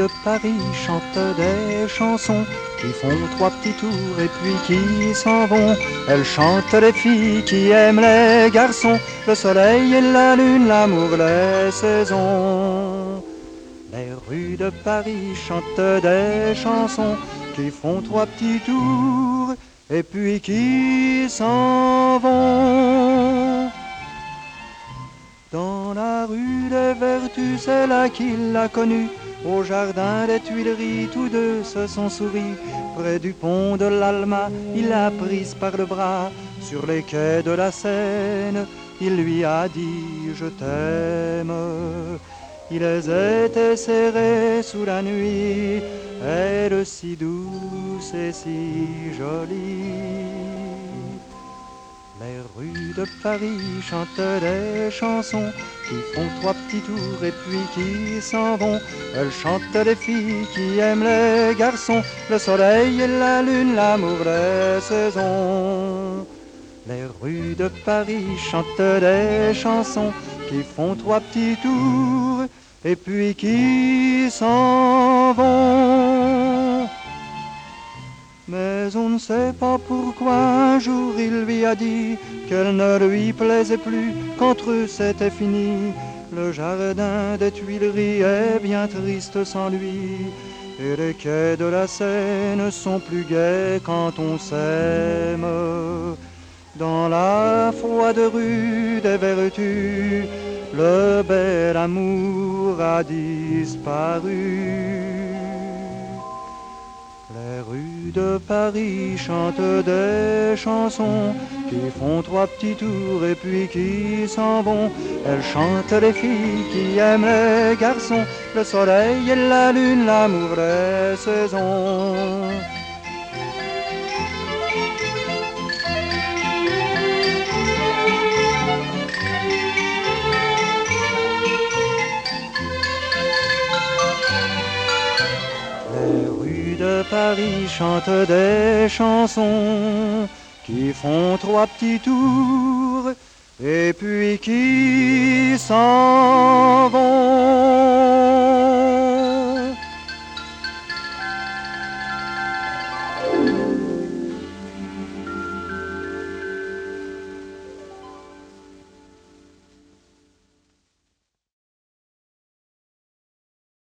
de Paris chantent des chansons qui font trois petits tours et puis qui s'en vont. Elles chantent les filles qui aiment les garçons, le soleil et la lune, l'amour, les saisons. Les rues de Paris chantent des chansons qui font trois petits tours et puis qui s'en vont. Dans la rue des Vertus, c'est là qu'il l'a connue. Au jardin des Tuileries, tous deux se sont souris. Près du pont de l'Alma, il l'a prise par le bras. Sur les quais de la Seine, il lui a dit « je t'aime ». Ils étaient serrés sous la nuit, elle si douce et si jolie. Les rues de Paris chantent des chansons qui font trois petits tours et puis qui s'en vont. Elles chantent les filles qui aiment les garçons, le soleil et la lune, l'amour, les saisons. Les rues de Paris chantent des chansons qui font trois petits tours et puis qui s'en vont. Mais on ne sait pas pourquoi un jour il lui a dit qu'elle ne lui plaisait plus, qu'entre eux c'était fini. Le jardin des Tuileries est bien triste sans lui, et les quais de la Seine sont plus gais quand on s'aime. Dans la froide rue des Vertus, le bel amour a disparu. Les rues de Paris chantent des chansons qui font trois petits tours et puis qui s'en vont. Elles chantent les filles qui aiment les garçons, le soleil et la lune, l'amour, les saisons. Les rues de Paris chantent des chansons qui font trois petits tours et puis qui s'en vont.